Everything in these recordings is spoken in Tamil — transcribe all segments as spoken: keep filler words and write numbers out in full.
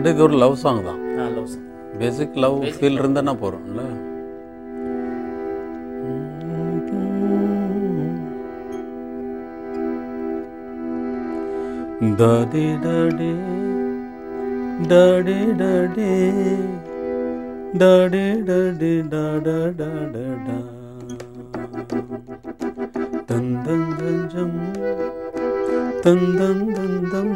பட் இது ஒரு லவ் சாங் தான். Love song, basic love feel இருந்தா போறோம்ல. Daddy daddy daddy daddy daddy daddy டாடா டாடா டா தந்தம் தஞ்சம் தந்தம் தந்தம்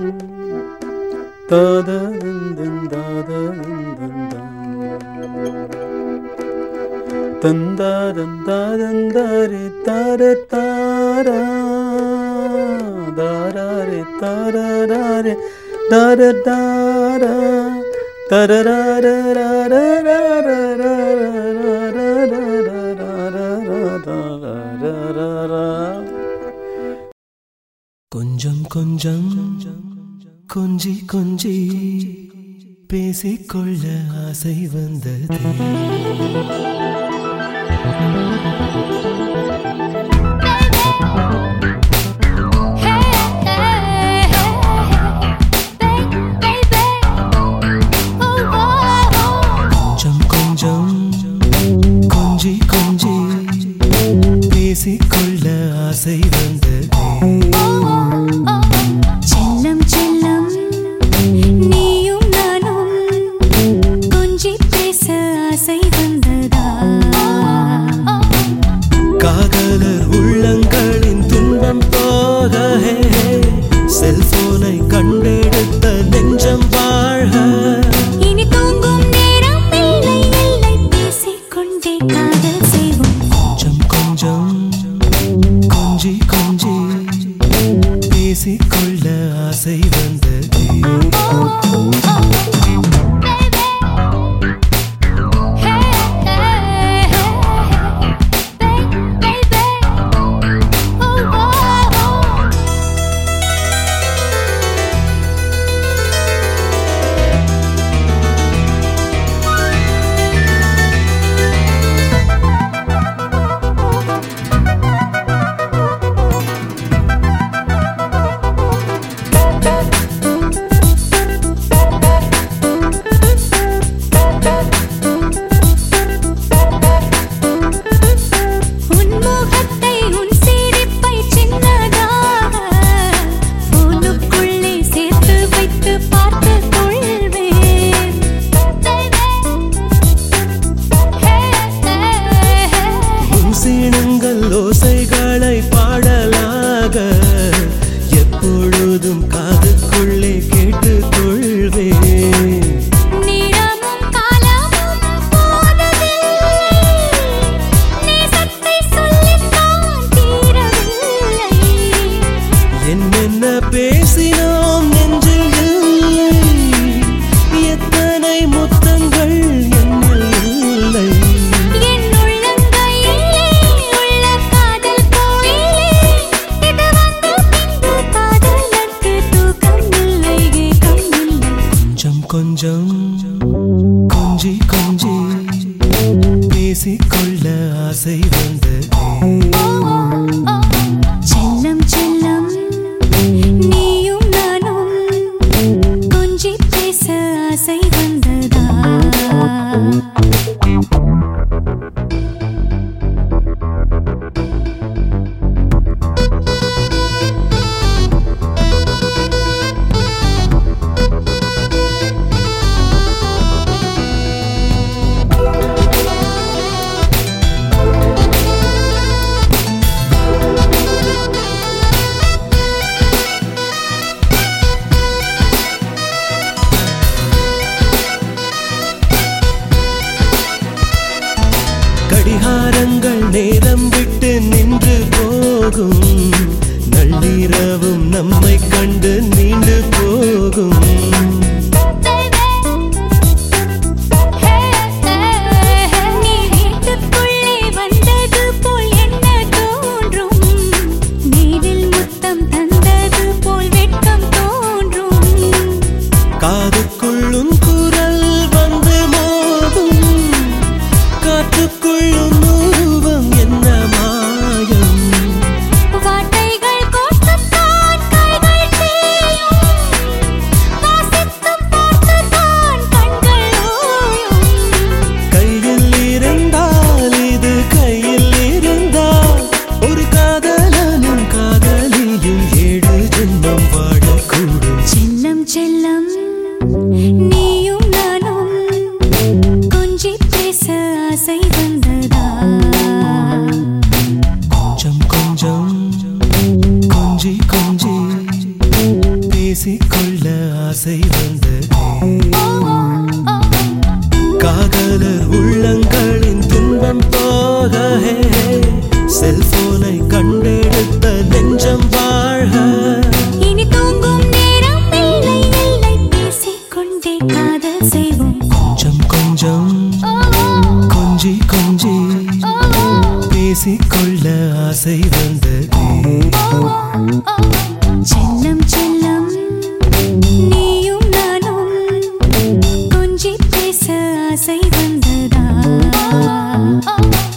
தாதந்தம் தாதந்தம் தந்தாதந்தாதந்தாரே தார தாரா தாரே தாரே தார தாரா கொஞ்சம் கொஞ்சம் கொஞ்சி கொஞ்சி பேசிக்கொள்ள ஆசை வந்தது. கொஞ்சம் கொஞ்சம் கொஞ்சி கொஞ்சி பேசிக்கொள்ள ஆசை வந்தது. செல்லம் செல்லம் நீயும் நானும் கொஞ்சி பேச ஆசை வந்ததா? காதலர் உள்ளங்களின் துன்பம் போக செல்போனை கண்டெடுத்த நெஞ்சம் வாழ்க. இனி தூங்கும் நேரம் இல்லை இல்லை பேசிக்கொண்டே காதல் செய்வோம். கொஞ்சம் கொஞ்சம் கொஞ்சி கொஞ்சி பேசிக்கொள்ள ஆசை வந்தது. ஓசைகளை பாடலாக எப்பொழுதும் காதுக்குள்ளே கேட்டுக் கொள்வேன். நேரமும் காலமும் போனதில்லை, நேசத்தை சொல்லித்தான் தீரவில்லை. என்னென்ன பேசினோம் நெஞ்சில் இல்லை, எத்தனை முத்தங்கள் என்னில் இல்லை. கொஞ்சம் கொஞ்சி கொஞ்சி பேசிக்கொள்ள ஆசை வந்தது. செல்லம் செல்லம் நீயும் நானும் கொஞ்சி பேச ஆசை வந்ததா? கடிகாரங்கள் நேரம் விட்டு நின்று போகும், நள்ளிரவும் நம்மை கண்டு நீண்டு போகும். காதுக்குள்ளும் குரல் வந்து மோதும், காற்றுக்குள்ளும் உருவம் என்ன மாயம். வார்த்தைகள் கோர்த்துத்தான் கைகள் தேயும், வாசித்த கொஞ்சம் கொஞ்சம் கொஞ்சி கொஞ்சி பேசிக்கொள்ள ஆசை வந்ததே காதலர் உள்ளங்களின் துன்பம் போக செல்போனை கண்டெடுத்த நெஞ்சம் வாழ்க இனி தூங்கும் நேரம் இல்லை இல்லை பேசிக்கொண்டே காதல் செய்வோம் கொஞ்சம் கொஞ்சம் கொஞ்சி கொஞ்சி பேசிக்கொள்ள ஆசை வந்ததே செல்லம் செல்லம் நீயும் நானும் கொஞ்சி பேச ஆசை வந்ததா